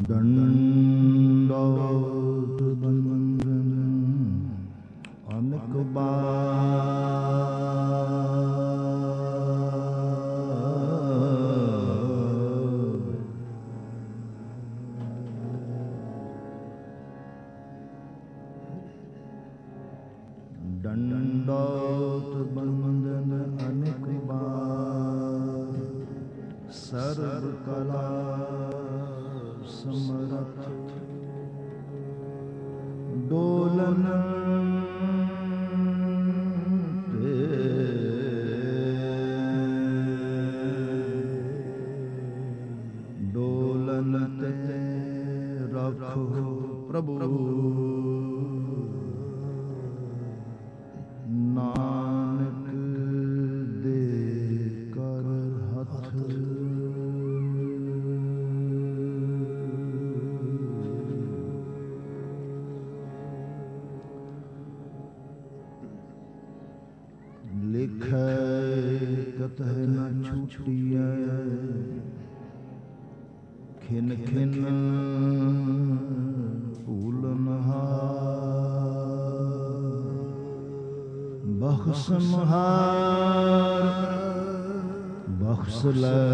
ਦੰਡੋਤ ਬੰਦਨ ਅਨਕ ਦੰਡੋਤ ਬੰਦਨ ਅਨਕ ਬਾਰ ਸਰਬ ਕਲਾ ਸਮਰਥ ਡੋਲਨ ਤੇ ਡੋਲਨ ਤੇ ਰੱਖੋ ਪ੍ਰਭੂ ਨਾਨਕ ਦੇ ਕਰ ਹੱਥ ਲਿਖੈ ਕਤਹਿ ਨ ਛੂਟੀਐ ਖਿਨ ਖਿਨ ਬਖਸ਼ਨਹਾਰ ਬਖਸ਼ ਲੈ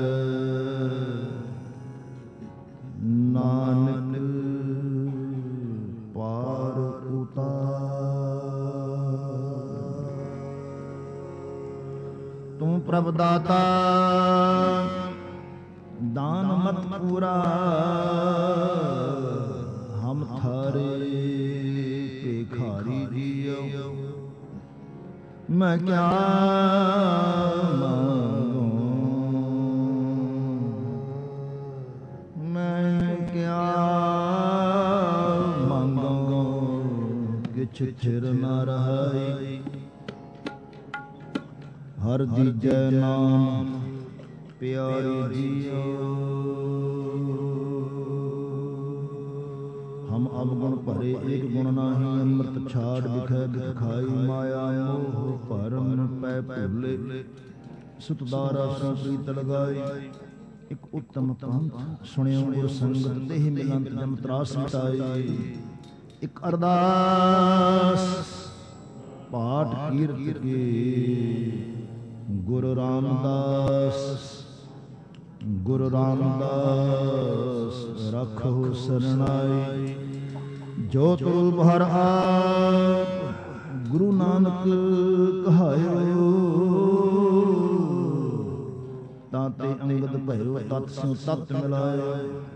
ਨਾਨਕ ਪਾਰ ਉਤਾਰ ਤੂੰ ਪ੍ਰਭ ਦਾਤਾ ਦਾਨ ਮਤ ਪੂਰਾ ਹਮ ਥਾਰੇ ਭਿਖਾਰੀ ਜੀਓ ਮੈਂ ਕਿਆ ਮੰਗੂ ਮੈਂ ਕਿਆ ਮੰਗੂ ਕਿਛ ਥਿਰ ਨ ਰਹੀ ਹਰ ਦੀਜੈ ਨਾਮ ਪਿਆਰੀ ਜੀਓ ਹਮ ਅਵਗੁਣ ਭਰੇ ਏਕ ਗੁਣ ਨਾਹੀ ਅੰਮ੍ਰਿਤ ਛਾੜ ਵਿਖੈ ਬਿਖ ਖਾਈ ਮਾਇਆ ਮੋਹ ਭਰਮ ਪੈ ਭੁਲੇ ਸੁਤਦਾਰਾ ਸੋ ਪ੍ਰੀਤ ਲਗਾਈ ਇੱਕ ਉੱਤਮ ਪੰਥ ਸੁਣਿਓ ਗੁਰ ਸੰਗਤ ਦੇਹ ਮਿਲੰਤ ਜਮ ਤਰਾਸ ਮਿਟਾਈ ਇੱਕ ਅਰਦਾਸ ਪਾਠ ਕੀਰਤ ਕੀ ਗੁਰੂ ਰਾਮਦਾਸ ਰੱਖੋ ਸਰਣਾਈ ਜੋ ਤੁਲ ਭਰ ਆਪ ਗੁਰੂ ਨਾਨਕ ਕਹਾਇਓ ਤਾਂ ਤੇ ਅੰਗਦ ਭਇਓ ਤਤ ਸਿਉ ਤਤ ਮਿਲਾਇਓ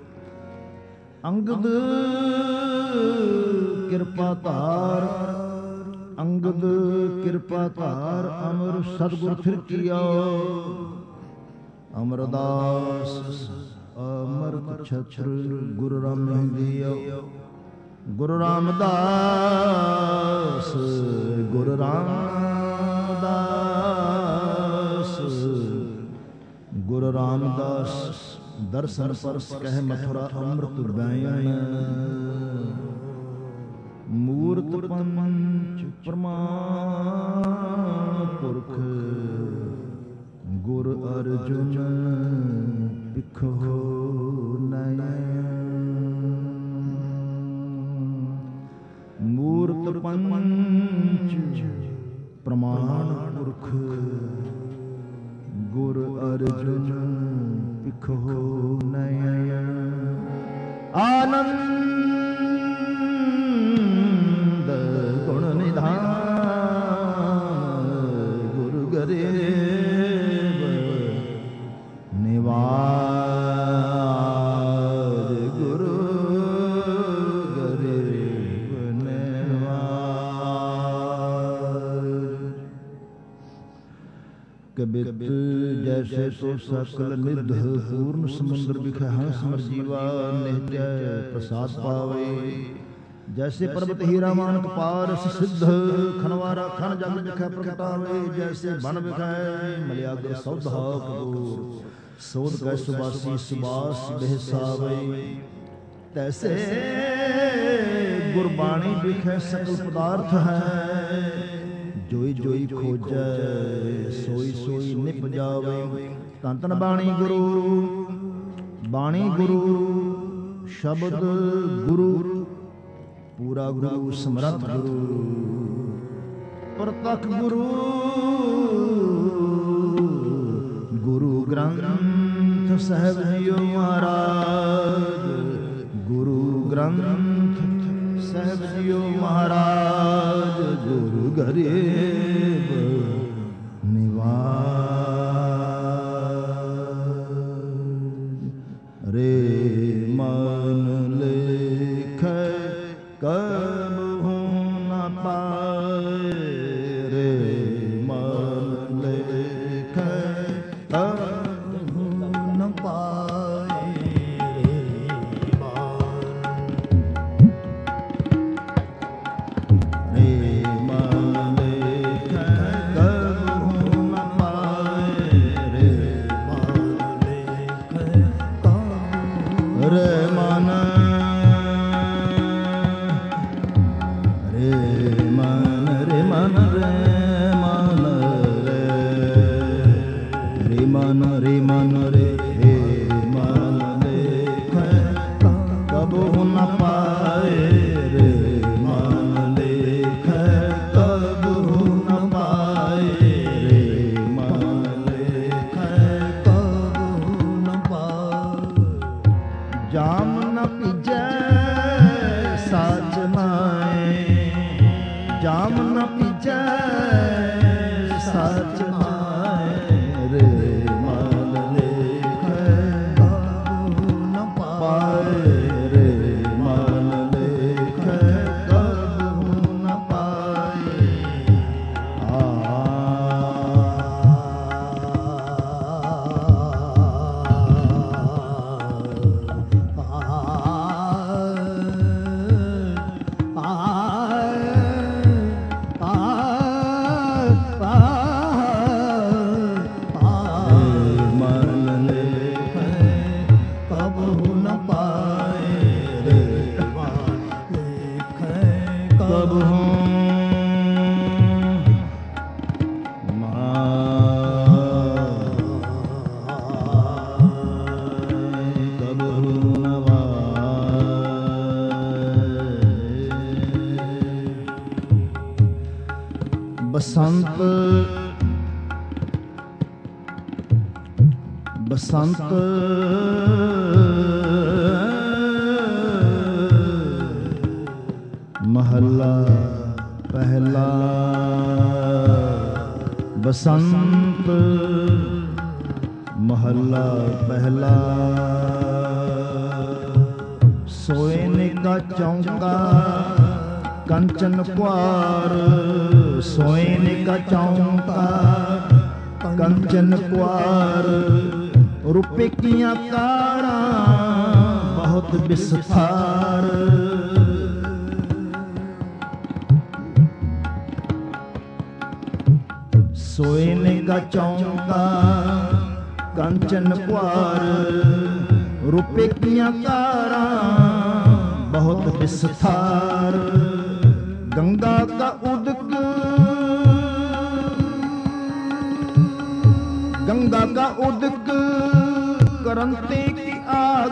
ਅੰਗਦ ਕਿਰਪਾ ਧਾਰ ਅੰਗਦ ਕਿਰਪਾ ਧਾਰ ਅਮਰ ਸਤਿਗੁਰ ਫਿਰ ਕੀਆ ਅਮਰਦਾਸ ਅਮਰਤ ਛਤਰ ਗੁਰੂ ਰਾਮਹਿੰਦੀਓ ਗੁਰੂ ਰਾਮਦਾਸ ਗੁਰੂ ਰਾਮਦਾਸ ਗੁਰੂ ਰਾਮਦਾਸ ਦਰਸ਼ਨ ਪਰਸ ਕਹਿ ਮਥੁਰਾ ਅੰਮ੍ਰਿਤ ਬੈਨ ਮੂਰਤ ਪੰਚ ਪ੍ਰਮਾਣ ਪੁਰਖ ਗੁਰ ਅਰਜੁਨ ਬਿਖੋ ਨਯਨ ਮੂਰਤ ਪੰਚ ਪ੍ਰਮਾਣ ਪੁਰਖ ਗੁਰ ਅਰਜੁਨ ਬਿਖੋ ਨਯਨ ਆਨੰਦ ਗੁਣ ਨਿਧਾਨ ਗੁਰੂ ਗਰੇਵ ਨਿਵਾਜ ਗੁਰੂ ਗਰੇਵ ਨਿਵਾਜ ਕਬਿਤ ਜੈਸੇ ਸੋ ਸਕਲ ਨਿਧ ਪੂਰਨ ਸਮੁੰਦਰ ਬਿਖੈ ਹੰਸ ਮਰ ਜੀਵਾ ਨਿਹਤੈ ਪ੍ਰਸਾਦ ਪਾਵੇ जैसे पर्वत हीरा मानक पारस सिद्ध खनवारा खन जग बिखै प्रगटावे जैसे बन बिखै मलियागर सौधा कपूर सोध कै सुबासी सुबास बेहसावे तैसे गुरबाणी बिखै सकल पदार्थ है जोई जोई खोजै सोई सोई निप जावे तन तन बाणी गुरु शब्द गुरु पूरा गुरु समर्थ गुरु प्रतख गुरु गुरु ग्रंथ साहिब जियो महाराज गुरु ग्रंथ साहिब जियो महाराज गुरु गरीब निवाज रे मन लेख कब हो न पाए रे मन लेख कब हो न पाए रे मन लेख कब हो न पाए रे मन लेख कब रे मन रे मन रे हे मन लेख कब हो न पाए रे मन लेख कब हो न पाए रे मन लेख कब हो न पाए जाम न पिजै साच नाए जाम न पिजै साच नाए रे बसंत बसंत महला पहला बसंत महला पहला सोने का चौका कंचन क्वार सोने का चौका कंचन क्वार रुपए किया कारा बहुत विस्तार सोने का चौका कंचन क्वार रुपए किया कारा बहुत विस्तार गंगा का उदक गंगा का उदक करंते की आग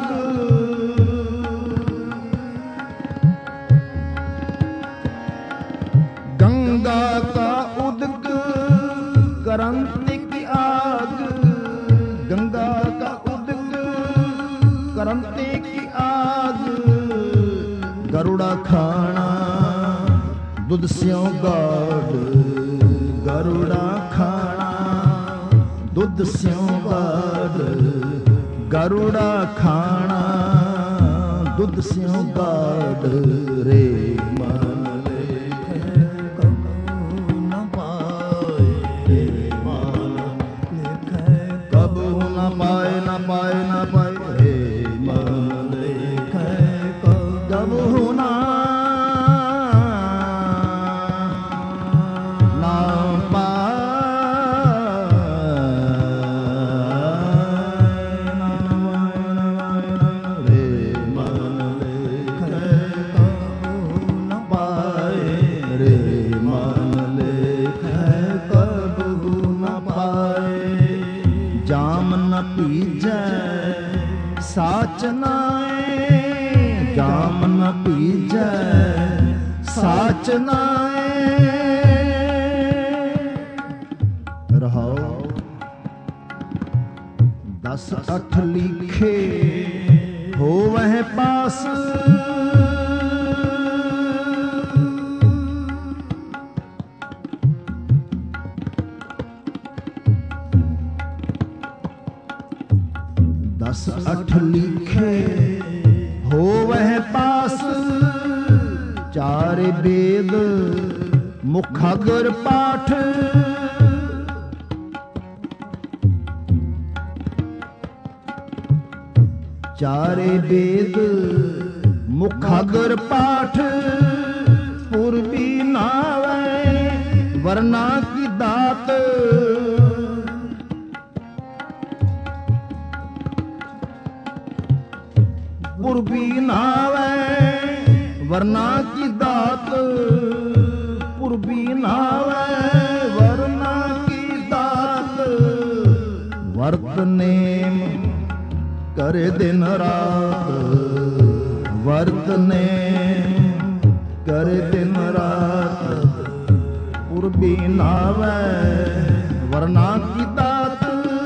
गंगा का उदक करंते की आग गंगा का उदक करंते की आग गरुड़ा खाना दूध स्यों गाढ़ गरुड़ा खाना दूध स्यों गाढ़ गरुड़ा खाना दूध स्यों गाढ़ रे मन लेख कब न पाए रे मन लेख कब न पाए न पाए न पाए रे मन लेख कब न साच नाए लीजै साच नाए। रहाओ 10 8 लिखे हो वह पास। 10 8 लिखे हो वह पास। 4 वेद मुखागर पाठ। 4 वेद मुखागर पाठ। पूर्वी नावे वर्णा की दात। पूर्वी नावे वर्णा की दात। पूर्वी नावे वर्णा की दात। वर्त नेम करे दिन रात। वर्त नेम करे दिन रात। पूर्वी नावे वर्णा की दात।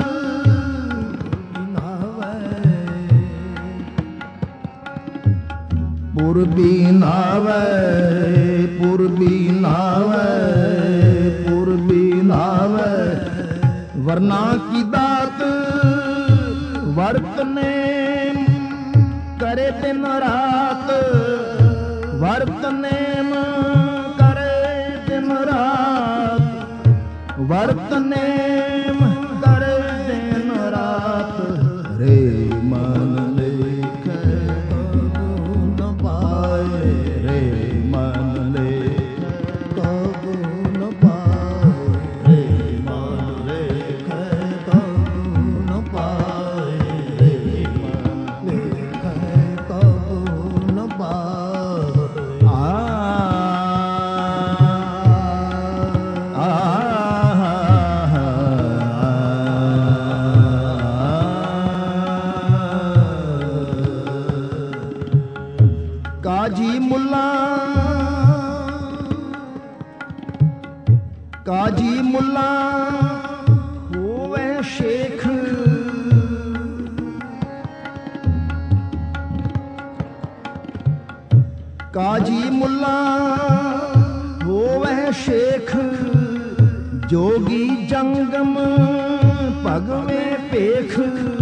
पूर्वी नावे पूर्वी नावे पूर्वी नावे वर्णा की दात। वर्त नेम करे दिन रात। वर्त नेम करे दिन रात। वर्त नेम करे दिन रात। रे मन लेखे कबू न पाए। रे मन लेखे कबू न पाए। रे मन लेखे कबू न पाए। रे मन लेखे कबू न पाए। काजी मुल्ला काजी मुल्ला होवे शेख। काजी मुल्ला होवे शेख। जोगी जंगम भगवे पेख।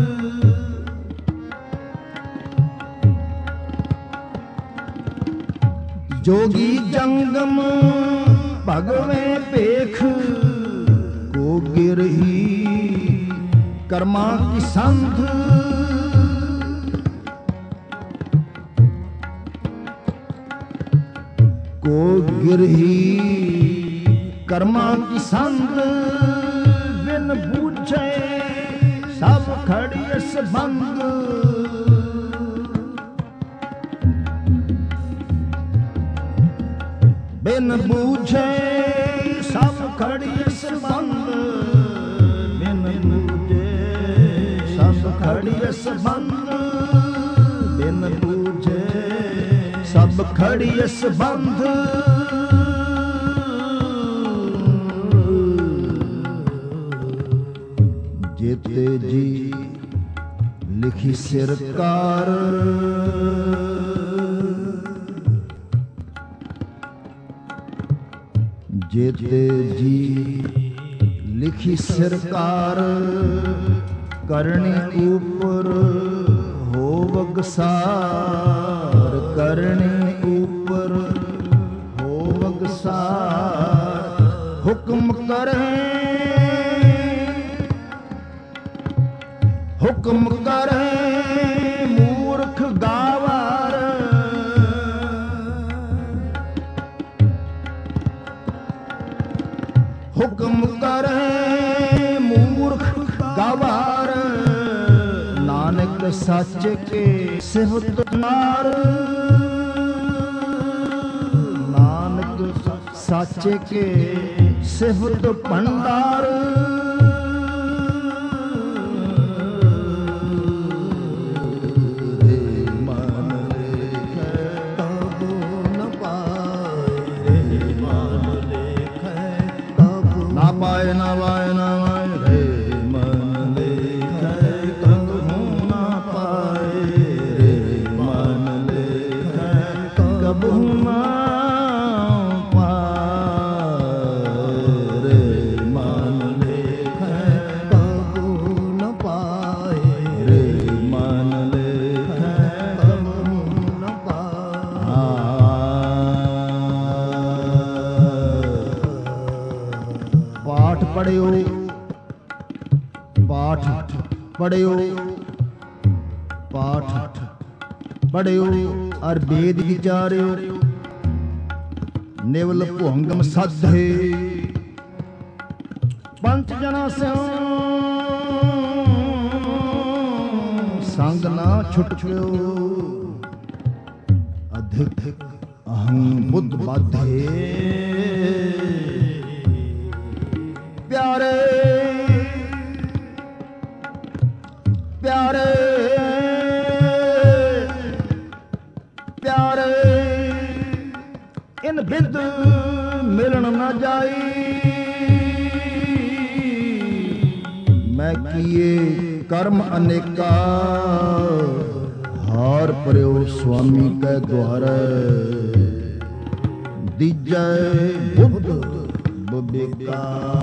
जोगी जंगम भगवे पेख। को गिरही कर्मा की संध। को गिरही कर्मा की संध। बिन बूझे सब खड़ियस बंद। बिन बूझे सब खड़ियस बंद। बिन बूझे सब खड़ियस बंद। बिन बूझे सब खड़ियस बंद। जेते जी लिखी सिरकार। जेते जी लिखी सरकार। करनी ऊपर हो वगसार। करनी ऊपर हो वगसार। हुक्म करे हुक्म करे मूर्ख गावार। हुक्म करे मूर्ख गवार। नानक सच के सिफत मार। नानक सच के सिफत भंडार। रे मन लेखे कबू ਪਾਏ ਨਾ ਵਾਏ ਨਾ ਵਾਏ ਰੇ ਮਨ ਲੇਖੈ ਕਬਹੂ ਨਾ ਪਾਏ ਰੇ ਮਨ ਲੇਖੈ ਕਬਹੂ ਨਾ ਪੜਿਓ ਪਾਠ ਪੜਿਓ ਪਾਠ ਪੜਿਓ ਅਰ ਵੇਦ ਵਿਚਾਰਿਓ ਨਿਵਲ ਭੁੰਗਮ ਸਾਧੇ ਪੰਚ ਜਨਾ ਸਿਓ ਸੰਗ ਨਾ ਛੁਟਕਿਓ ਅਧਿਕ ਅਹੰ ਬੁੱਧ ਬਾਧੇ ਪਿਆਰੇ ਪਿਆਰੇ ਪਿਆਰੇ ਇਨ ਬਿਦ ਮਿਲਣ ਨਾ ਜਾਈ ਮੈਂ ਕੀਏ ਕਰਮ ਅਨੇਕਾ ਹਾਰ ਪਰਿਓ ਸੁਆਮੀ ਕੈ ਦੁਆਰੇ ਦੀਜੈ ਬੁੱਧ ਬਬੇਕਾ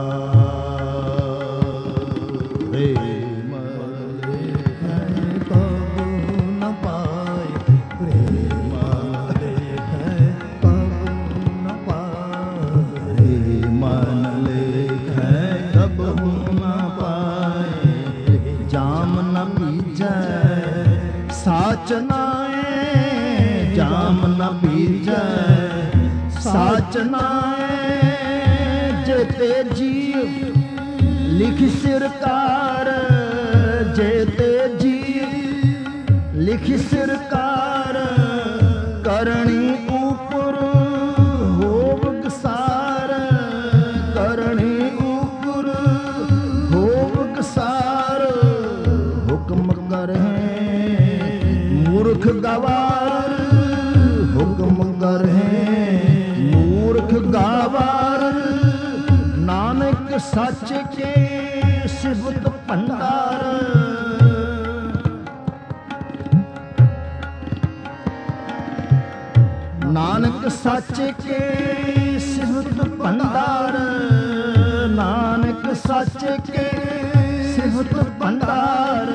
ਰੇ ਮਨ ਲੇਖੈ ਕਬਹੂ ਨ ਪਾਏ ਰੇ ਮਨ ਲੇਖੈ ਕਬਹੂ ਨ ਪਾਏ ਰੇ ਮਨ ਲੇਖੈ ਕਬਹੂ ਨ ਪਾਏ ਜਾਮ ਨ ਬੀਜੈ ਸਾਚ ਨਾਏ ਜਾਮ ਨ ਬੀਜੈ ਸਾਚ ਨਾਏ ਜੇ ਜੀਵ ਲਿਖ ਸਿਰਕਾਰ ਜੇ ਤੇ ਜੀਵ ਲਿਖ ਸਿਰਕਾਰ ਕਰਨੀ ਉਪਰ ਹੋਵ ਸਾਰ ਕਰਨੀ ਉਪਰ ਹੋਵ ਸਾਰ ਹੁਕਮ ਕਰਹਿ ਮੂਰਖ ਗਵਾਰ ਹੁਕਮ ਕਰਹਿ ਮੂਰਖ ਗਵਾਰ ਨਾਨਕ ਸੱਚ ਕੇ ਸਿਫਤ ਭੰਡਾਰ ਨਾਨਕ ਸੱਚ ਕੇ ਸਿਫਤ ਭੰਡਾਰ ਨਾਨਕ ਸੱਚ ਕੇ ਸਿਫਤ ਭੰਡਾਰ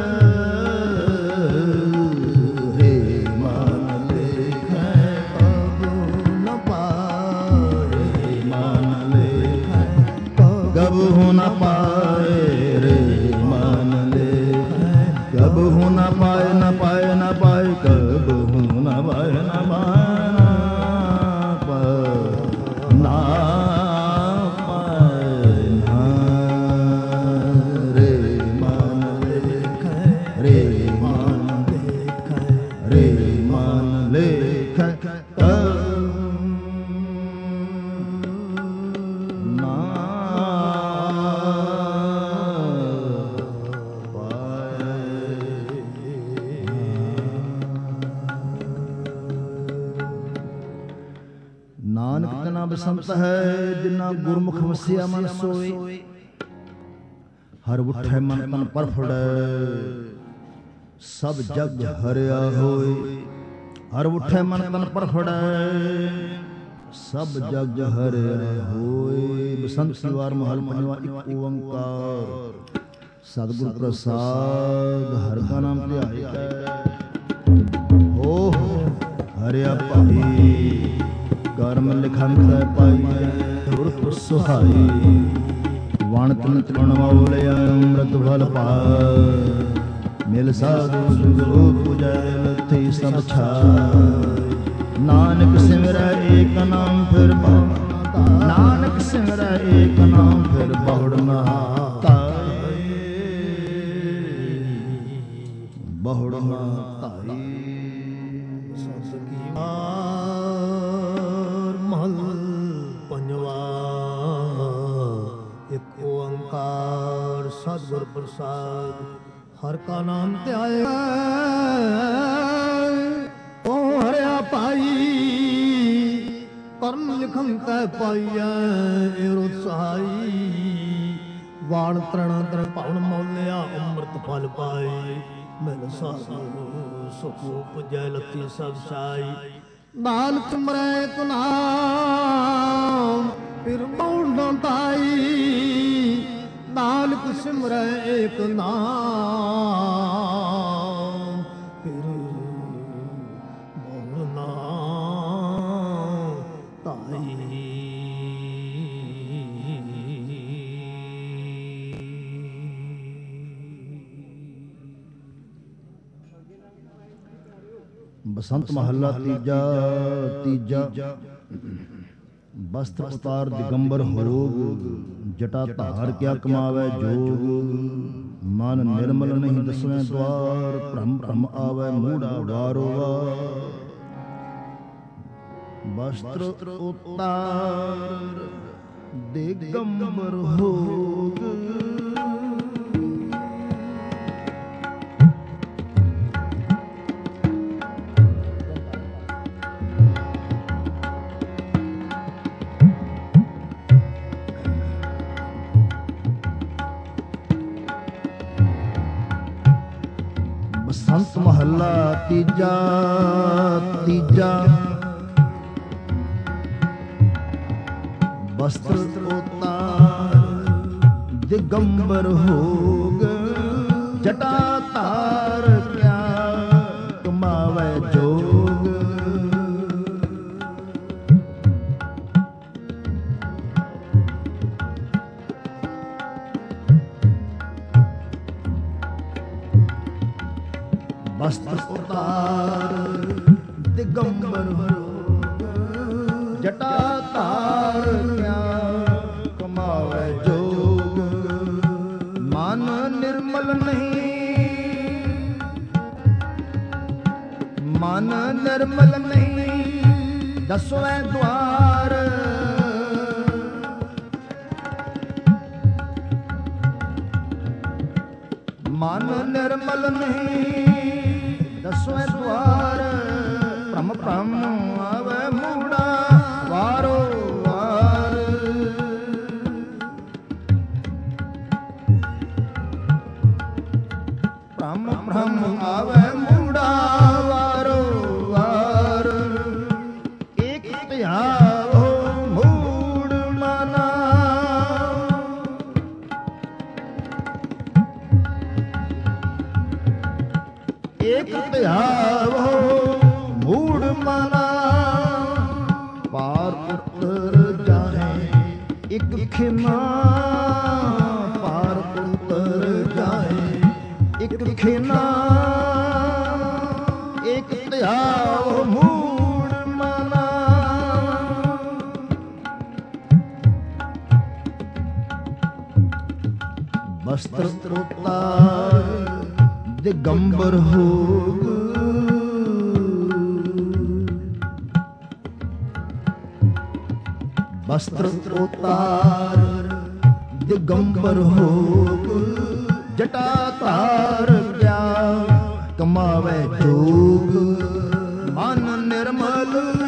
ਰੇ ਮਨ ਲੇਖੈ ਕਬਹੂ ਨ ਪਾਏ ਮਨ ਲੇਖੈ ਕਬਹੂ ਨ ਪਾਏ ਰੇ ਮਨ ਲੇਖੈ ਕਬਹੂ ਨ ਪਾਏ ਨ ਪਾਏ ਨ ਪਾਏ ਕਬਹੂ ਨ ਪਾਏ ਨ ਪਾਏ ਨਾ ਪਾਏ ਨਾ ਰੇ ਮਨ ਲੇਖੈ ਰੇ ਮਨ ਲੇਖੈ ਰੇ ਮਨ ਲੇਖੈ ਨਾਨਕ ਤਨਾ ਬਸੰਤ ਹੈ ਜਿਨਾ ਗੁਰਮੁਖ ਵਸਿਆ ਮਨ ਸੋਏ ਹਰ ਉਠੈ ਮਨ ਤਨ ਪਰਫੜੈ ਸਭ ਜਗ ਹਰਿਆ ਹੋਏ ਹਰ ਉਠੈ ਮਨ ਤਨ ਪਰਫੜੈ ਸਭ ਜਗ ਹਰਿਆ ਹੋਏ ਬਸੰਤ ਸਿਵਾਰ ਮਹਲ ਪੰਜਵਾ ਇੱਕ ਓੰਕਾਰ ਸਤਿਗੁਰ ਪ੍ਰਸਾਦ ਹਰਿ ਕਾ ਨਾਮ ਧਿਆਏ ਹੋ ਹਰਿਆ ਭਾਈ ਕਰਮ ਲਿਖੰਤ ਪਾਈਐ ਗੁਰ ਸੁਹਾਈ ਵਣ ਤਨ ਤ੍ਰਿਣ ਮੌਲਿਆ ਅੰਮ੍ਰਿਤ ਫਲ ਪਾਇ ਮਿਲ ਸਾਧੂ ਸੁਗੋ ਪੂਜੈ ਲੱਥੀ ਸਭ ਛਾਇ ਨਾਨਕ ਸਿਮਰੈ ਏਕ ਨਾਮ ਫਿਰ ਬਹੁ ਨਾਨਕ ਸਿਮਰੈ ਏਕ ਨਾਮ ਫਿਰ ਬਹੁੜ ਨਹਾਤਾਈ ਬਹੁੜ ਨਹਾਤਾਈ ਸਤਿਗੁਰ ਪ੍ਰਸਾਦ ਹਰਿ ਕਾ ਨਾਮ ਧਿਆਏ ਓ ਹਰਿਆ ਭਾਈ ਕਰਮ ਲਿਖਨ ਤੈ ਪਾਈਐ ਏਰੋ ਸਹਾਈ ਵਾਣ ਤ੍ਰਣ ਤ੍ਰ ਭਵਨ ਮੌਲਿਆ ਅੰਮ੍ਰਿਤ ਫਲ ਪਾਏ ਮਿਲ ਸਾਧੂ ਸੁਖ ਉਪਜੈ ਲੱਤੀ ਸਭ ਸਾਈ ਨਾਨਕ ਮਰੈ ਤੂ ਨਾਮ ਫਿਰ ਮੌਂਡਾਂ ਤਾਈ ਨਾਨਕ ਸਿਮਰੈ ਏਕ ਨਾਮ ਫਿਰ ਮੌਂਡਾਂ ਤਾਈ। ਬਸੰਤ ਮਹੱਲਾ ਤੀਜਾ ਬਸਤਰ ਉਤਾਰ ਦਿਗੰਬਰ ਹੋਗ ਜਟਾ ਧਾਰ ਕਿਆ ਕਮਾਵੇ ਜੋਗ ਮਨ ਨਿਰਮਲ ਨਹੀਂ ਦਸਵੇਂ ਦਵਾਰ ਭ੍ਰਮ ਭ੍ਰਮ ਆਵੇ ਮੂੜਾ ਵਾਰੋ ਵਾਰ ਬਸਤਰ ਉਤਾਰ ਦਿਗੰਬਰ ਹੋਗ ਬਸੰਤ ਮਹੱਲਾ ਤੀਜਾ ਬਸਤਰ ਉਤਾਰ ਦਿਗੰਬਰ ਹੋਗ ਜਟਾ ਧਾਰ ਕਿਆ ਕਮਾਵੇ ਜੋਗ ਬਸਤਰ ਉਤਾਰ ਦਿਗੰਬਰ ਹੋਗ ਜਟਾ ਧਾਰ ਕਿਆ ਕਮਾਵੇ ਜੋਗ ਮਨ ਨਿਰਮਲ ਨਹੀਂ ਦਸਵੇਂ ਦਵਾਰ ਮਨ ਨਿਰਮਲ ਨਹੀਂ ਦਸਵੇਂ ਦਵਾਰ ਭ੍ਰਮ ਭ੍ਰਮ ਆਵੇ ਮੂੜਾ ਵਾਰੋ ਵਾਰ ਭ੍ਰਮ ਭ੍ਰਮ ਆਵੇ ਮੂੜਾ ਵਾਰੋ ਵਾਰ ਏਕ ਧਿਆਵੋ ਮੂੜ ਮਨਾ ਏਕ ਧਿਆਵੋ ਮੂੜ ਮਨਾ ਪਾਰ ਉਤਰ ਜਾਏ ਇੱਕ ਖਿਮਾ ਪਾਰ ਉਤਰ ਜਾਏ ਇੱਕ ਖਿਮਾ ਇੱਕ ਧਿਆਵੋ ਮੂੜ ਮਨਾ ਬਸਤਰ ਉਤਾਰ ਦਿਗੰਬਰ ਹੋਗ ਬਸਤਰ ਉਤਾਰ ਦਿਗੰਬਰ ਹੋਗ ਜਟਾ ਧਾਰ ਕਿਆ ਕਮਾਵੇ ਜੋਗ ਮਨ ਨਿਰਮਲ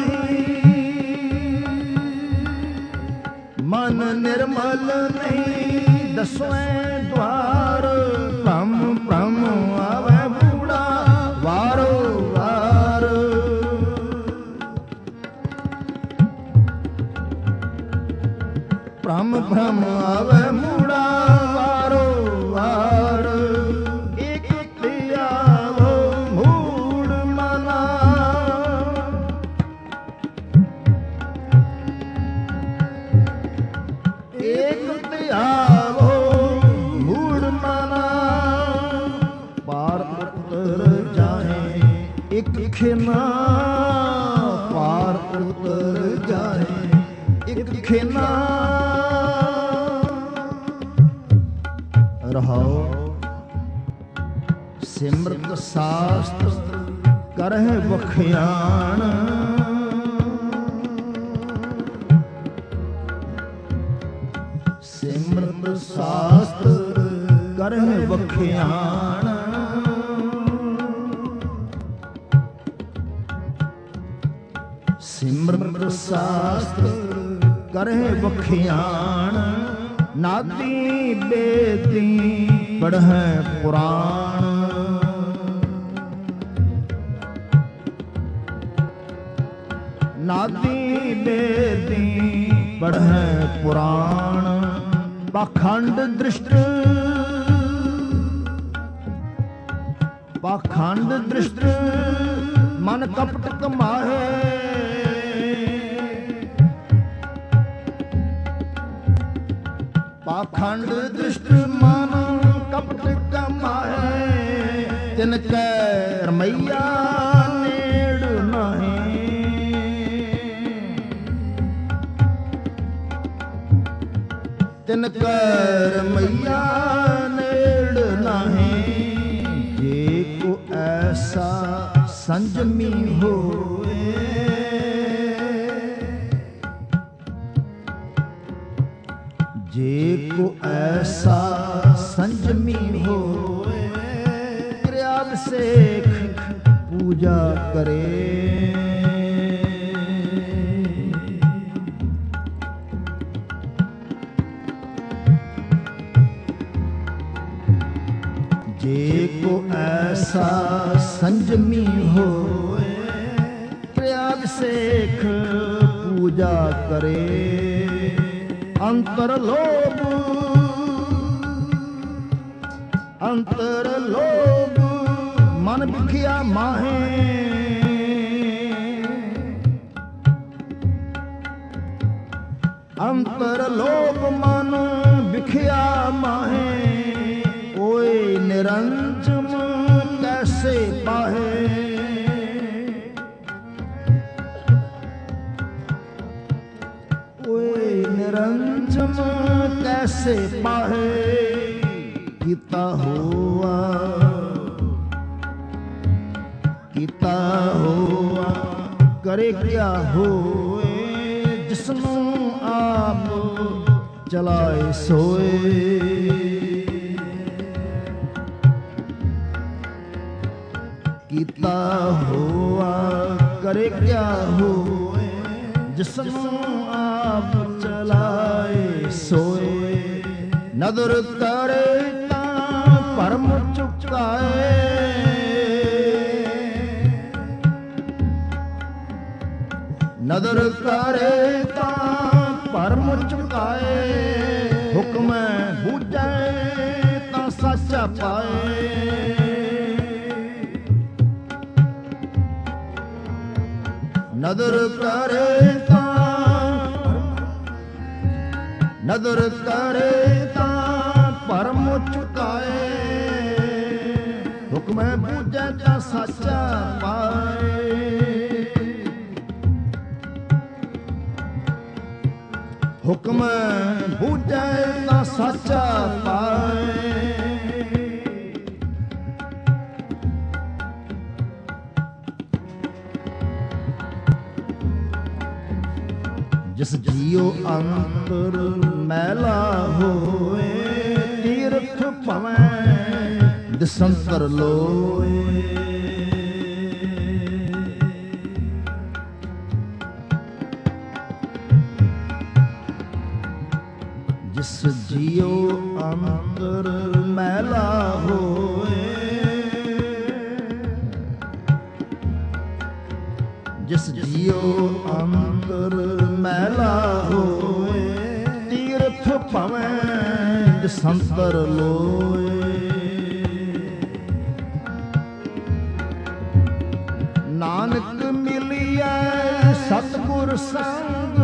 ਨਹੀਂ ਦਸਵੇਂ ਦਵਾਰ ਭ੍ਰਮ ਭ੍ਰਮ ਆਵੇ ਮੂੜਾ ਵਾਰੋ ਵਾਰ ਭ੍ਰਮ ਭ੍ਰਮ ਆਵੇ ਮੂੜਾ ਵਾਰੋ ਵਾਰ ਇੱਕ ਧਿਆਵੋ ਮੂੜ ਮਨਾ ਇੱਕ ਧਿਆਵੋ ਮੂੜ ਮਨਾ ਪਾਰ ਉਤਰ ਜਾਏ ਇੱਕ ਖਿਮਾ ਪਾਰ ਉਤਰ ਜਾਏ ਇੱਕ ਖਿਮਾ ਰਹਾਓ ਸਿਮਰਤ ਸਾਸਤ੍ਰ ਕਰਹਿ ਵਖਿਆਣ ਸਿਮਰਤ ਸਾਸਤ੍ਰ ਕਰਹਿ ਵਖਿਆਣ ਸਿਮਰਤ ਸਾਸਤ੍ਰ ਕਰਹਿ ਵਖਿਆਣ ਨਾਦੀ ਬੇਦੀ ਪੜ੍ਹੈ ਪੁਰਾਣ, ਨਾਦੀ ਬੇਦੀ ਪੜ੍ਹੈ ਪੁਰਾਣ। ਪਾਖੰਡ ਦ੍ਰਿਸ਼ਟ, ਪਾਖੰਡ ਦ੍ਰਿਸ਼ਟ ਮਨ ਕਪਟ ਕਮਾਹੇ, ਪਾਖੰਡ ਦ੍ਰਿਸ਼ਟ ਮਨ ਕਪਟ ਕਮਾਹੇ। ਤਿਨ ਕੈ ਰਮਈਆ ਨੇੜ ਨਾਹੀਂ, ਤਿਨ ਕੈ ਰਮਈਆ ਨੇੜ ਨਾਹੀਂ। ਜੇ ਕੋ ਐਸਾ ਸੰਜਮੀ ਹੋਏ, ਜੇ ਕੋ ਐਸਾ ਸੰਜਮੀ ਹੋਏ, ਕਿਰਿਆ ਵਿਸੇਖ ਪੂਜਾ ਕਰੇ। ਜੇ ਕੋ ਐਸਾ ਸੰਜਮੀ ਹੋਏ, ਕਿਰਿਆ ਵਿਸੇਖ ਪੂਜਾ ਕਰੇ। ਅੰਤਰ ਲੋਭ, ਅੰਤਰ ਲੋਭ ਮਨ ਵਿਖਿਆ ਮਾਹੇ, ਅੰਤਰ ਲੋਭ ਮਨ ਵਿਖਿਆ ਮਾਹੇ। ਓਏ ਨਿਰੰਜਨ ਕੈਸੇ ਪਾਹੇ, ਓਏ ਨਿਰੰਜਨ ਕੈਸੇ ਪਾਹੇ। ਕੀਤਾ ਹੋਆ, ਕੀਤਾ ਹੋਆ ਕਰੇ ਕਿਆ ਹੋਏ, ਜਿਸਨੂੰ ਆਪ ਚਲਾਏ ਸੋਏ। ਕੀਤਾ ਹੋਆ ਕਰੇ ਕਿਆ ਹੋਏ, ਜਿਸਨੂੰ ਆਪ ਚਲਾਏ ਸੋਏ। ਨਦਰ ਕਰੇ ਤਾਂ ਭਰਮ ਚੁਕਾਏ, ਨਦਰ ਕਰੇ ਤਾਂ ਭਰਮ ਚੁਕਾਏ। ਹੁਕਮ ਬੂਝੈ ਤਾਂ ਸੱਚਾ ਪਾਏ, ਨਦਰ ਕਰੇ ਤਾਂ, ਨਦਰ ਕਰੇ ਤਾਂ ਭਰਮ ਚੁਕਾਏ। ਹੁਕਮ ਬੂਝੈ ਤਾਂ ਸੱਚਾ ਪਾਏ, ਹੁਕਮ ਬੂਝੈ ਤਾਂ ਸੱਚਾ ਪਾਏ। ਜਿਸ ਜੀਉ ਅੰਤਰ ਮੈਲਾ ਹੋਏ, ਤੀਰਥ ਭਵੈ ਦਿਸੰਤਰ ਲੋਏ। ਜਿਸ ਜੀਉ ਅੰਤਰ ਮੈਲਾ ਹੋਏ, ਜਿਸ ਜੀਉ ਅੰਤਰ ਮੈਲਾ ਹੋਏ, ਤੀਰਥ ਭਵੈ ਦਿਸੰਤਰ ਲੋਏ। ਨਾਨਕ ਮਿਲਿਐ ਸਤਿਗੁਰ ਸੰਗ,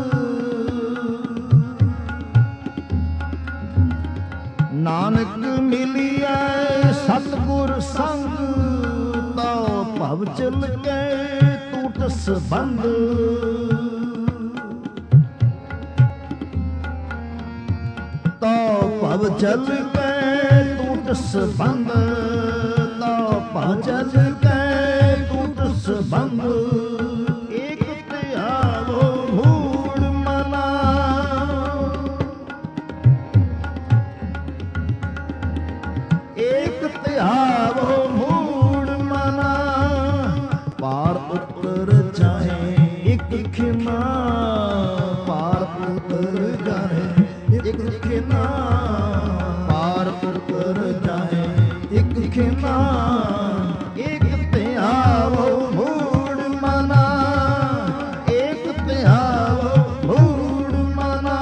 ਨਾਨਕ ਮਿਲਿਐ ਸਤਿਗੁਰ ਸੰਗ। ਤਉ ਭਵ ਚਲ ਕੇ ਟੂਟ ਸੰਬੰਧ, ਤਉ ਭਵ ਚਲ ਕੇ ਟੂਟ ਸੰਬੰਧ, ਤਉ ਭਵ ਚਲ ਕੇ ਟੂਟ ਸੰਬੰਧ। ਏਕ ਧਿਆਵੋ ਮੂੜ ਮਨਾ, ਏਕ ਧਿਆਵੋ ਮੂੜ ਮਨਾ। ਪਾਰ ਉਤਰ ਜਾਏ ਇੱਕ ਖਿਮਾ, ਪਾਰ ਉਤਰ ਜਾਏ ਇੱਕ ਖਿਮਾ। ਨਾ ਏਕ ਧਿਆਵੋ ਮੂੜ ਮਨਾ ਏਕ ਧਿਆਵੋ ਮੂੜ ਮਨਾ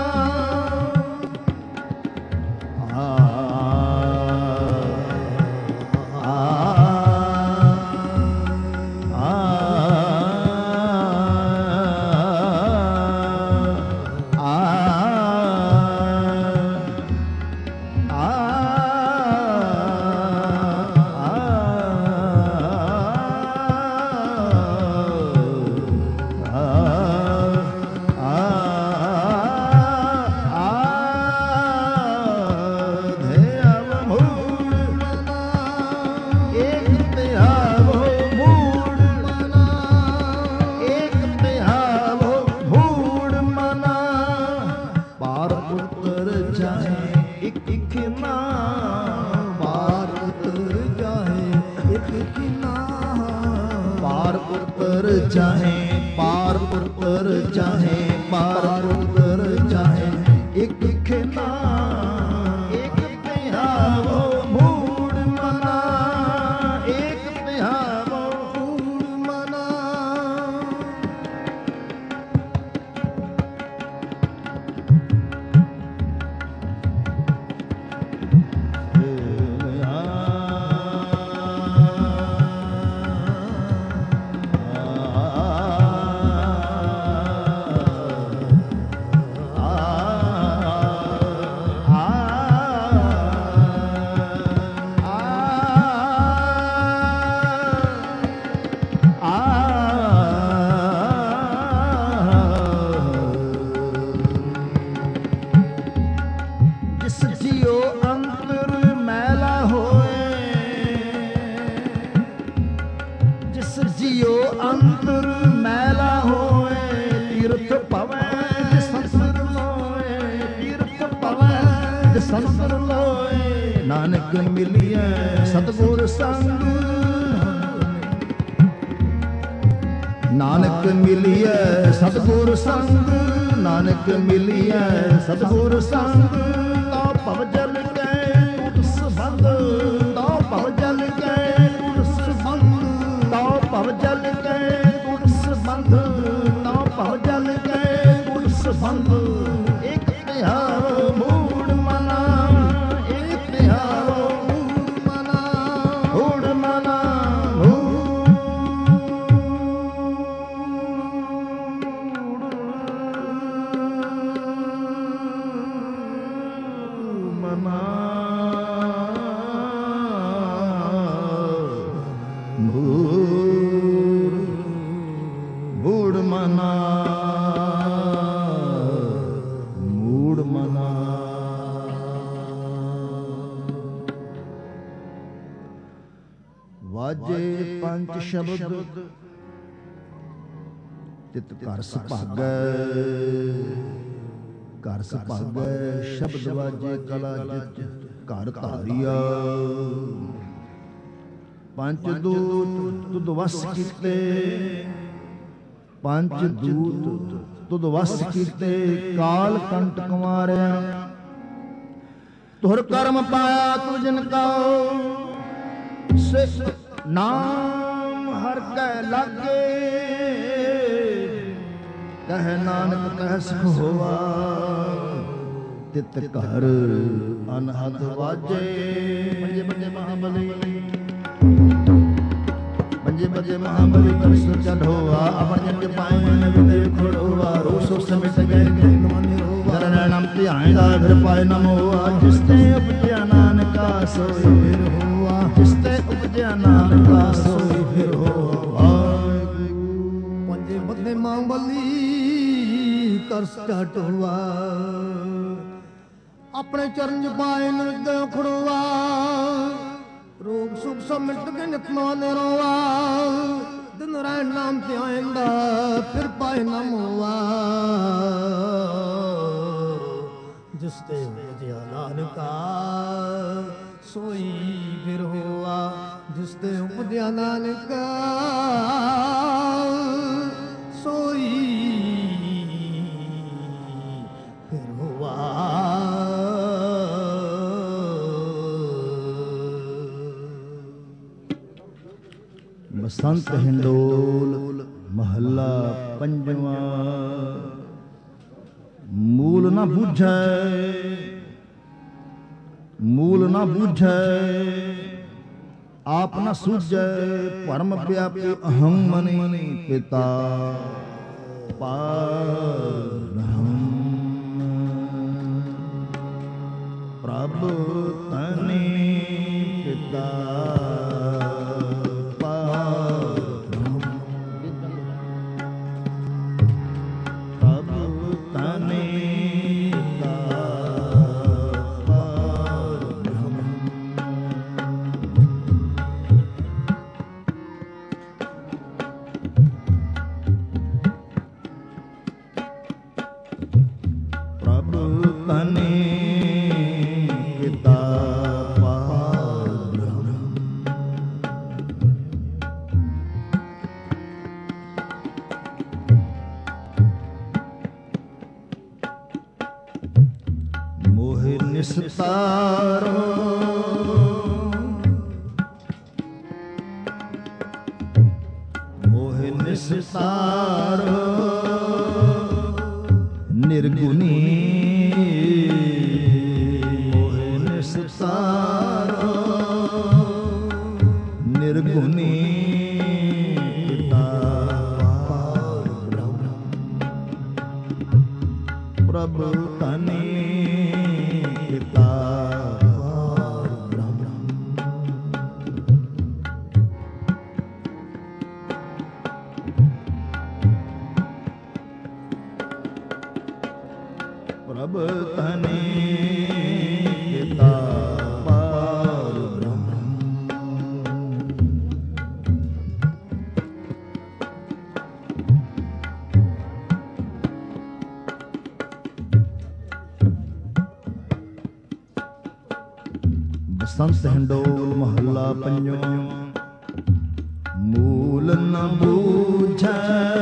ਚਾਹੇ ਪਾਰ ਪੁੱਤਰ ਚਾਹੇ ਪਾਰ ਪੁੱਤਰ ਚਾਹੇ ਇੱਕ ਖੇਨਾ ਇੱਕ ਧਿਆਵੋ ਮੂੜ ਮਨਾ ਇੱਕ ਧਿਆਵੋ ਮੂੜ ਮਨਾ ਅੰਤਰ ਮੈਲਾ ਹੋਏ ਤੀਰਥ ਭਵੈ ਜਿ ਸੰਸਰ ਲੋਏ ਤੀਰਥ ਭਵੈ ਜਿ ਸੰਸਰ ਲੋਏ ਨਾਨਕ ਮਿਲਿਐ ਸਤਿਗੁਰ ਸੰਗ ਨਾਨਕ ਮਿਲਿਐ ਸਤਿਗੁਰ ਸੰਗ ਨਾਨਕ ਮਿਲਿਐ ਸਤਿਗੁਰ ਸੰਗ ਤਾ ਭਵ ਜਲ ਕੈ ਟੁੱਟ ਸੰਬੰਧ ਤਾ ਭਵ ਜਲ ਕੈ ਟੁੱਟ ਸੰਬੰਧ ਤਾ ਭਵ ਜਲ ਕੈ ਟੁੱਟ ਸੰਬੰਧ ਤਾ ਭਵ ਜਲ ਕੈ ਟੁੱਟ ਸੰਬੰਧ ਇੱਕ ਧਿਆਵੋ ਮੂੜ ਮਨਾ ਇੱਕ ਧਿਆਵੋ ਮੂੜ ਮਨਾ ਮੂੜ ਮਨਾ ਮੂੜ ਮਨਾ ਮੂੜ ਮਨਾ ਵਾਜੇ ਪੰਜ ਸ਼ਬਦ ਤਿਤ ਘਰ ਸੁਭਾਗੈ ਘਰ ਸੁਭਾਗੈ ਸ਼ਬਦ ਵਾਜੇ ਕਲਾ ਜਿਤ ਘਰ ਧਾਰਿਆ ਪੰਜ ਦੂਤ ਤੁਧ ਵਸ ਕੀਤੇ ਪੰਜ ਦੂਤ ਤੁਧ ਵਸ ਕੀਤੇ ਕਾਲ ਕੰਟਕ ਮਾਰਿਆ ਤੁਰ ਕਰਮ ਪਾਇਆ ਤੂ ਜਿਨ ਕਉ ਸਿੱਖ ਨਾਮ ਹਰ ਕੈ ਲਾਗੇ ਕਹਿ ਨਾਨਕ ਕਹਿ ਸੁਖ ਹੋਆ ਤਿਤ ਘਰ ਅਨਹਦ ਵਾਜੇ ਪੰਜੇ ਪੰਜੇ ਮਹਾਬਲੀ ਪੰਜੇ ਪੰਜੇ ਮਹਾਬਲੀ ਪਰਸੁ ਚੜ੍ਹੋਆ ਆਪਨ ਜਨ ਕੇ ਪਾਏ ਮਨ ਵਿਦੇ ਖੜੋਆ ਰੋਸੋ ਸਮਿਤ ਗਏ ਜਰਨ ਨਾਮ ਧਿਆਇਦਾ ਫਿਰ ਪਾਏ ਨਮੋਆ ਜਿਸ ਤੇ ਉਪਜਿਆ ਨਾਨਕਾ ਸੋਈ ਫਿਰ ਹੋਆ ਜਿਸ ਤੇ ਉਪਜਿਆ ਨਾਨਕਾ ਸੋਈ ਫਿਰ ਹੋਆ ਪੰਜੇ ਪੰਜੇ ਮਹਾਬਲੀ ਤਰਸ ਚੜ੍ਹੋਆ ਆਪਣੇ ਚਰਨ ਚ ਪਾਏ ਨਿਰਦੇ ਖੜੋਆ ਰੋਗ ਸੁਖ ਸਮਿਟ ਕੇ ਨਿਤਨਾ ਨਿਰੋਆ ਦਿਨ ਰਹਿ ਨਾਮ ਧਿਆਇਂਦਾ ਫਿਰ ਪਾਏ ਨਮੋਆ ਜਿਸ ਤੇ ਉਪਜਿਆ ਨਾਨਕਾ ਸੋਈ ਫਿਰ ਹੋਆ ਜਿਸ ਤੇ ਉਪਜਿਆ ਨਾਨਕਾ ਸੋਈ ਫਿਰ ਹੋਆ बसंत हिंडोल महला पंजवा। मूल न बूझै मूल न बूझै आप न सूझै परम व्यापी अहम मनि पिता पारब्रह्म। प्रभु तनि पिता निस्तारो मोह निस्तारो निर्गुणी मोह निस्तारो निर्गुणी पिता पारब्रह्म। प्रभु तनि प्रभु तनि पिता पारब्रह्म। बसंत हिंडोल महला पंजवा। मूल न बूझै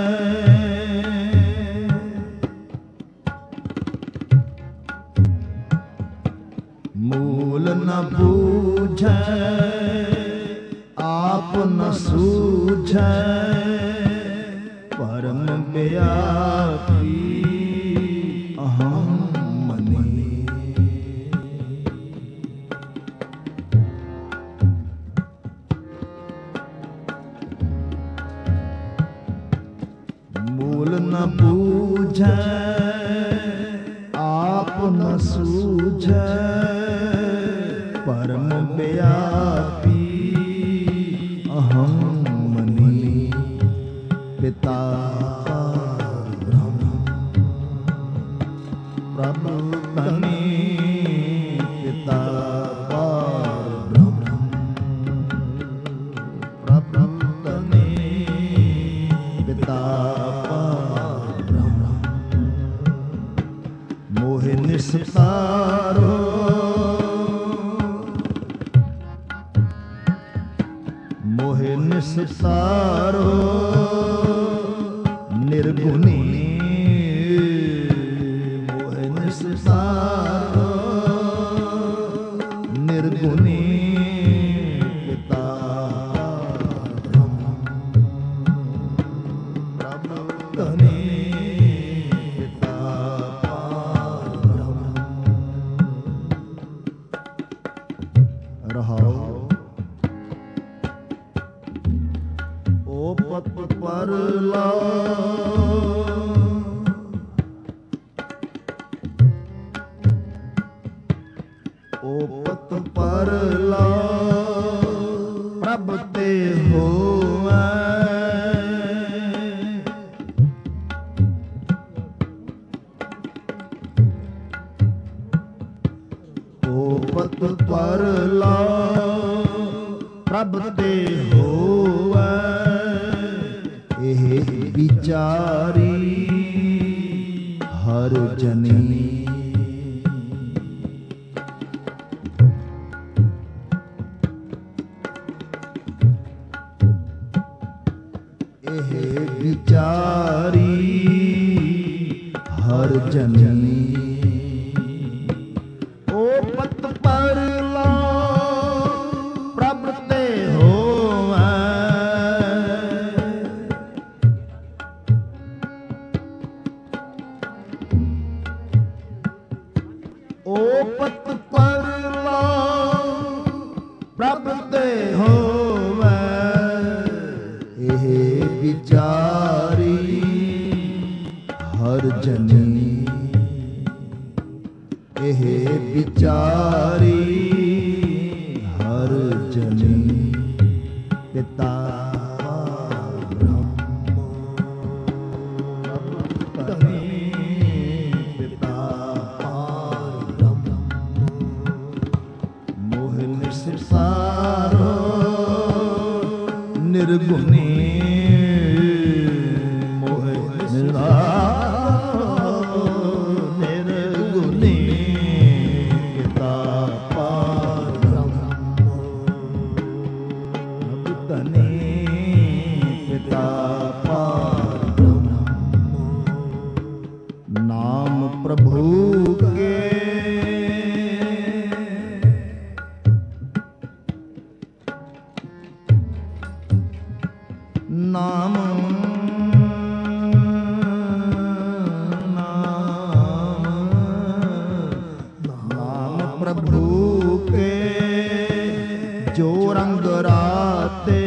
मूल न बूझै आप न सूझै परम व्यापी अहम मनि। मूल न बूझै आप न सूझै परम व्यापी अहम मनि पिता पारब्रह्म। प्रभु तनि पिता पारब्रह्म। प्रभु तनि पिता पारब्रह्म। मोह निस्तारो मोह निस्तारो निर्गुणी मोह निस्तारो निर्गुणी पिता पारब्रह्म। प्रभु तनि पिता पारब्रह्म। रहाओ ओ पत पर ओ पत पर प्रभ ते होवै। ओ पत पर प्रभ ते होवै। एह विचारी हर जनी एह विचारी हर जननी। ओ पत पर प्रभ ते होवै। बचनी पिता निर्गुणी मोह निर्गुणी पिता तने पिता नाम प्रभु के नाम नाम प्रभु के जो रंग राते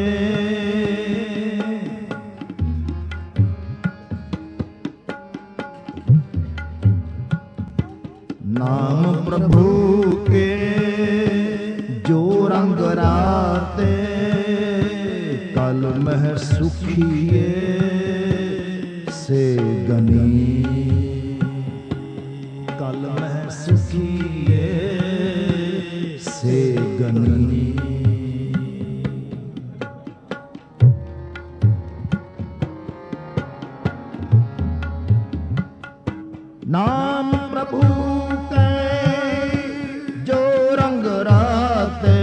नाम प्रभु के जो रंग राते कल मह सुखिए से गनी कल मह सुखिए से गनी नाम प्रभु के जो रंग राते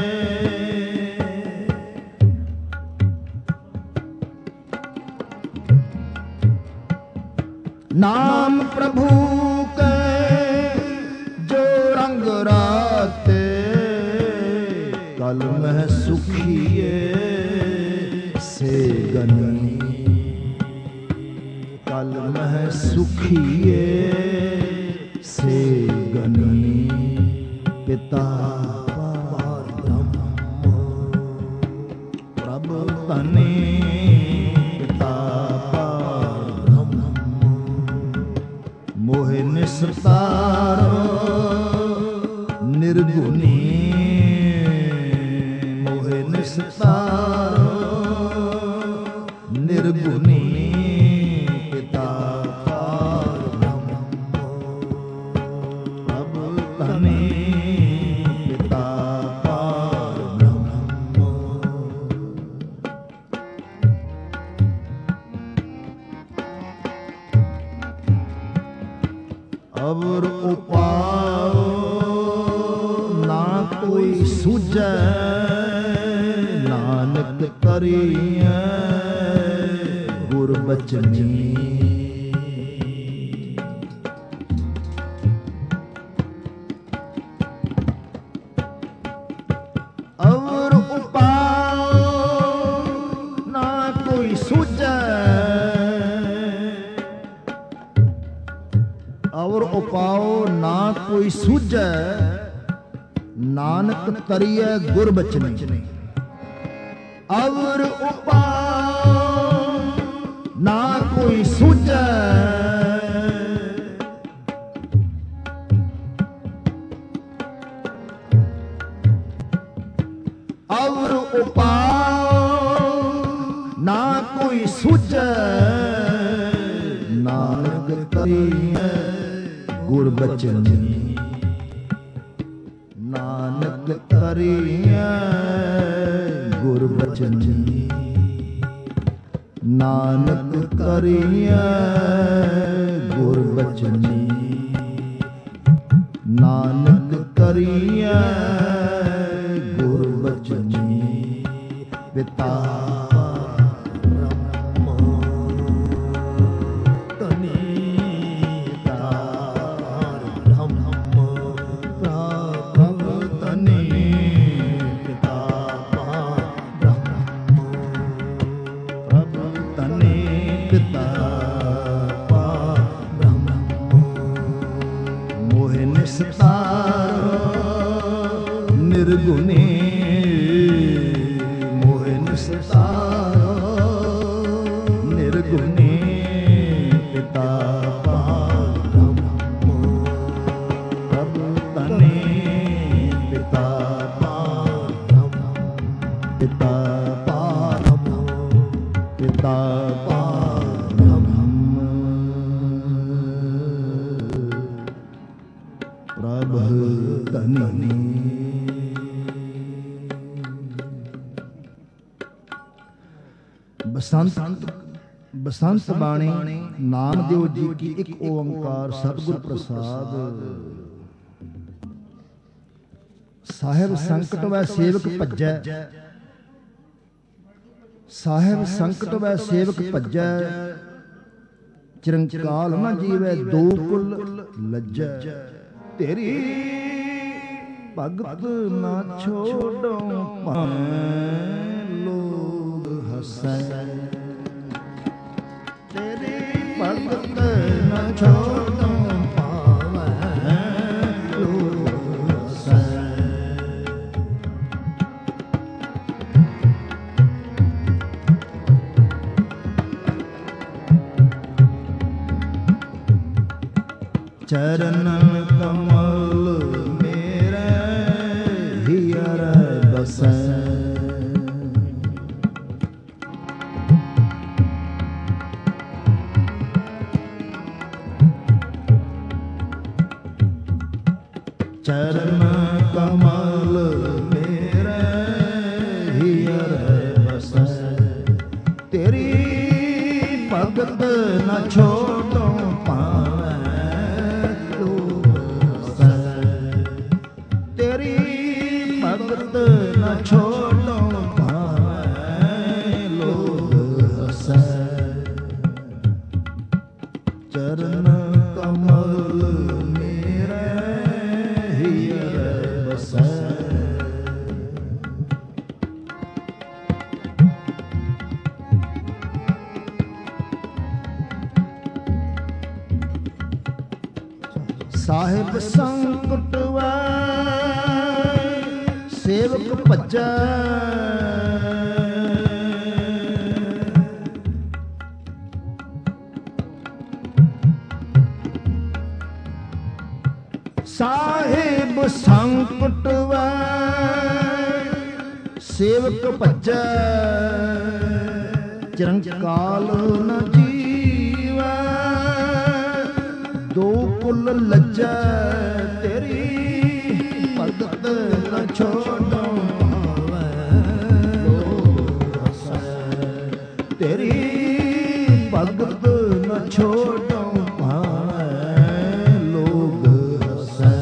नाम प्रभु के जो रंग राते कल में सुखिए से गनी कल में सुखिए से गनी पिता प्रभु तने मोह निस्तारो निर्गुणी मोह निस्तारो निर्गुणी पिता प्रभु तने पिता अवर उपाओ ना कोई सूझे नानक करिए गुरबचनी अवर उपाओ ना कोई सूझे और उपाओ ना कोई सूझे नानक तरिए गुरबचनी और उपाओ ना कोई सूझे और उपाओ ना कोई सूझे नानक तरिए गुरबचनी नानक करिए गुरबचनी नानक करिए गुरबचनी नानक करिए गुरबचनी पिता निर्गुणी मोह निस्तारो निर्गुणी पिता प्रभु तने पिता बसंत बाणी नामदेव जी की एक ओंकार सतगुर प्रसाद। साहिब संकट वै सेवक भज्जै, साहिब संकट वै सेवक भज्जै, चिरंकाल न जीवै दो कुल लज्जै। तेरी भगत ना छोड़ो भावें लोग हंसै, तेरी भगत ना छोड़ो भावें लोग हंसै। चरण कमल मेरे हियर बसै, चरण कमल मेरे हियर बसै। तेरी भगत न छोड़ो भावें लोग हंसै, तेरी भगत न छोड़ो भावें लोग हंसै। चरण कमल मेरे हियर बसै। साहिब संकट वै सेवक भज्जै, साहिब संकट वै सेवक भज्जै, चिरंकाल न जीवै दो कुल लज्जै। तेरी भगत न छोड़ो भावें लोग हंसै, तेरी भगत न छोड़ो भावें लोग हंसै।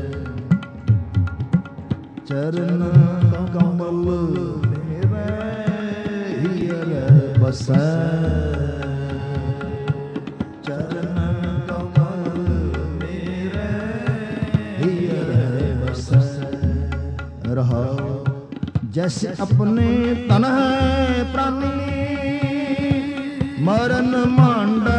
चरण कमल मेरे हियर बसै, चरण कमल मेरे हियर बसै। रहा जैसे अपने तन है प्राणी मरण मांडै,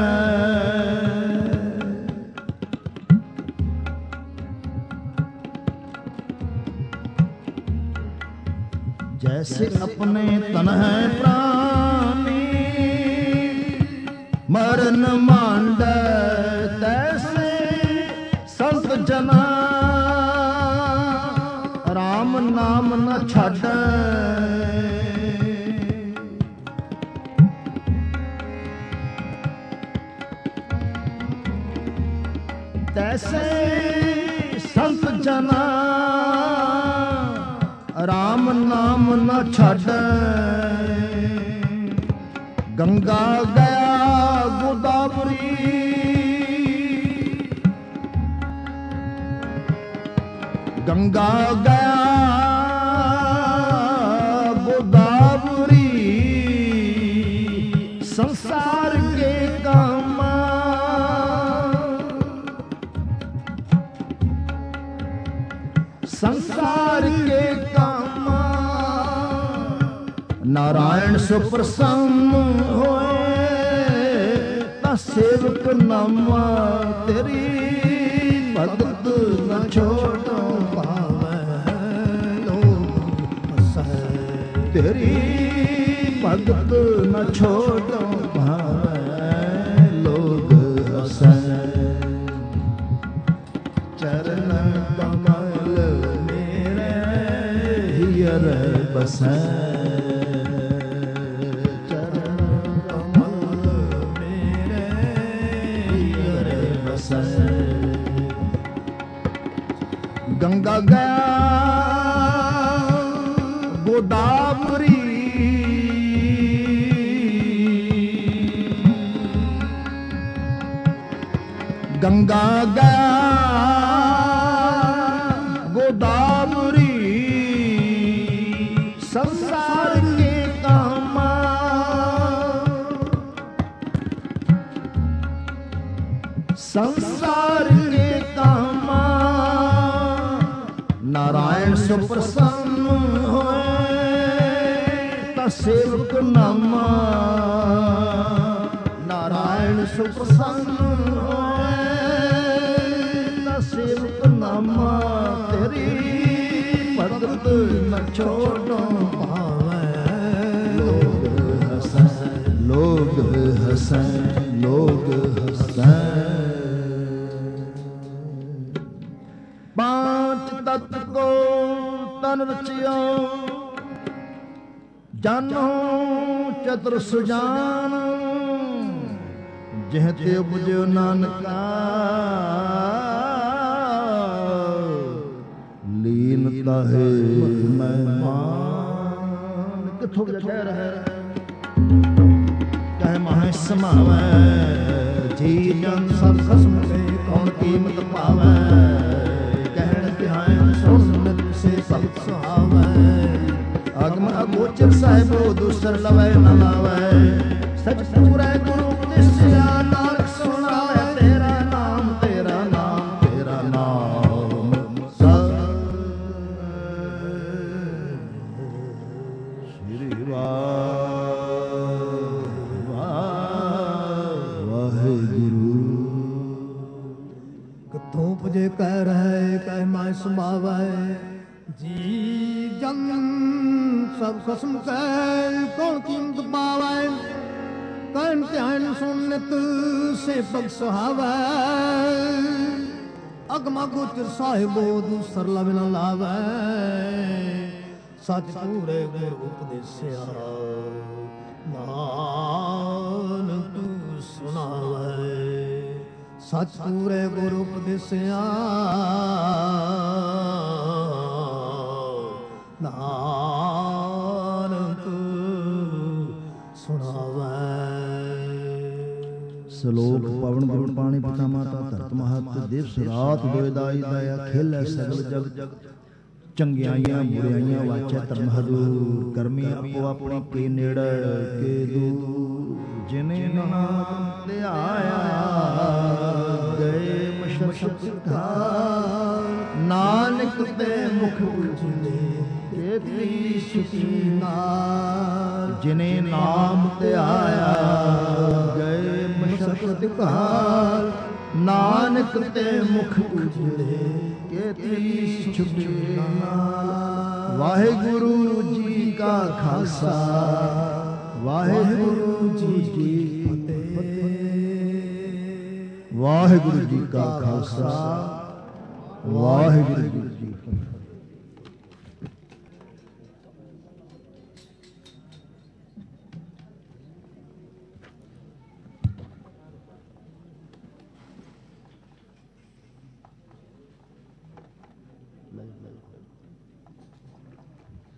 जैसे अपने तन है प्राणी मरण मांडै, तैसे संत जना राम नाम न छाड़ै। तैसे संत जना राम नाम न छाड़ै। गंगा गया गोदावरी, गंगा गया गोदावरी, संसार के कामा संसार के कामा। नारायण सो प्रसन्न होए ता सेवक नामा, तेरी भगत न छोड़ो भावें लोग हंसै, तेरी भगत न छोड़ो भावें लोग हंसै। चरण कमल मेरे हियर बसै, चरण कमल मेरे हियर बसै। गंगा गया गोदावरी, गंगा गया गोदावरी संसार के कामा, संसार के कामा नारायण सुप्रसन्न होए ता सेवक नामा, नारायण सुप्रसन्न होए ता सेवक नामा, तेरी भगत न छोड़ो पावे, लोग हंसै लोग हंसै लोग हंसै। पांच तत्व को तन रचियो जानो चतुर सुजान, जह ते उपजो नानका लीनता है मेहमान। किथों कह रहा कह माहे समावै, जी जन सब खसम से कौन कीमत पावै, कहन तिहान सुन से सब सुहावै, अगम अगोचर साहिबो दूसर लवै न लावै, सच पूरै गुरु उपदेसिया नानक सुनावै, तेरा नाम तेरा नाम तेरा नाम श्री वाहिगुरु। किथों पुजे कह रहे कह माय समावै, जी जन सब कसम कह कौन कीमत पावै, कहन ध्यान सुनित से पग सुहावै, अगमा गोचर साहिबो दूसर लब न लावै, सच पूरे गुर उपदेसिया नानक सुनावै, सच पूरे गुर उपदेसिया नानक सुनावै। ਸਲੋਕ ਪਵਨ ਗੁਰੂ ਪਾਣੀ ਪਿਤਾ ਮਾਤਾ ਧਰਤ ਮਹਤ ਦਿਵਸ ਰਾਤ ਦੋਇਦਾਈ ਦਇਆ ਖੇਲੇ ਸਗਲ ਜਗ, ਚੰਗਿਆਈਆਂ ਬੁਰਾਈਆਂ ਵਾਚੈ ਧਰਮ ਹਦੂਰ, ਕਰਮੀ ਆਪੋ ਆਪਣੀ ਕੇ ਨੇੜੇ ਕੇ ਦੂਰ, ਜਿਨੇ ਨਾਮ ਧਿਆਇਆ ਗਏ ਮਸ਼ਕ ਘਾਰ, ਨਾਨਕ ਤੇ ਮੁਖ ਉਜਲੇ ਕੇਤਰੀ ਸੁਖੀ ਨਾਰ, ਜਿਨੇ ਨਾਮ ਧਿਆਇਆ ਗਏ ਮਸ਼ਕ ਘਾਰ, ਨਾਨਕ ਤੇ ਮੁਖ ਉਜਲੇ ਕੇਤਰੀ ਸੁਖੀ ਨਾਰ। ਵਾਹਿਗੁਰੂ ਜੀ ਕਾ ਖਾਲਸਾ ਵਾਹਿਗੁਰੂ ਜੀ ਕੀ ਫਤਿਹ। ਵਾਹਿਗੁਰੂ ਜੀ ਕਾ ਖਾਲਸਾ ਵਾਹਿਗੁਰੂ ਜੀ ਕੀ ਫਤਿਹ।